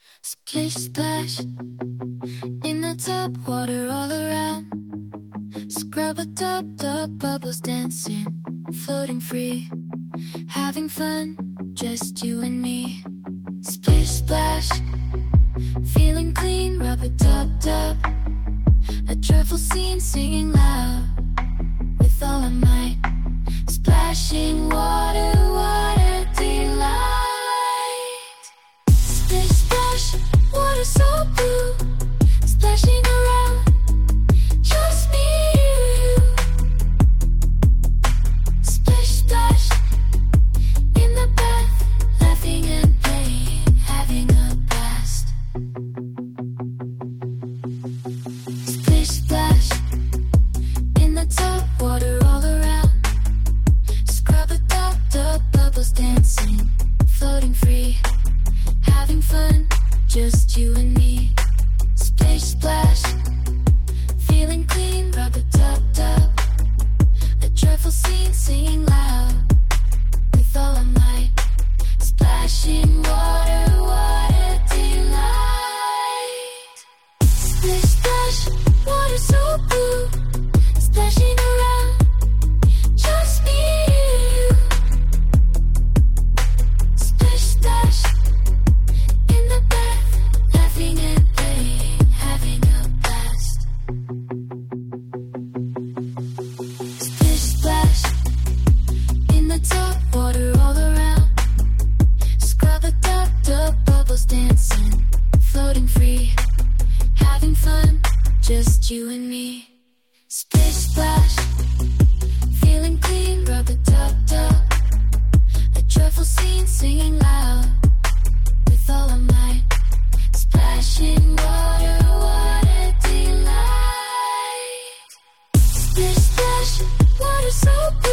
Splish splash in the tub, water all around. Scrub a dub dub, bubbles dancing, floating free, having fun, just you and me. Splish splash, feeling clean, rub a dub dub. A joyful scene, singing loud with all our might. Splashing water, water delight. Splish splash, water so blue, splashing around, just me and you. Splish splash in the bath, laughing and playing, having a blast. Splish splash in the tub, water all around. Scrub a dub dub, bubbles dancing, floating free, having fun, just you and me. Splish splash, feeling clean, rub a dub dub. A joyful scene, singing loud with all our might. Splashing water, water delight. Splish splash, water so blue, splashing around, just me and you. Splish splash in the bath, laughing and playing, having a blast. Splish splash in the tub, water all around. Scrub a dub dub, bubbles dancing, floating free, having fun, just you and me. Splish splash, feeling clean, rub a dub dub. A joyful scene, singing loud with all our might. Splashing water, water delight. Splish splash, water so blue,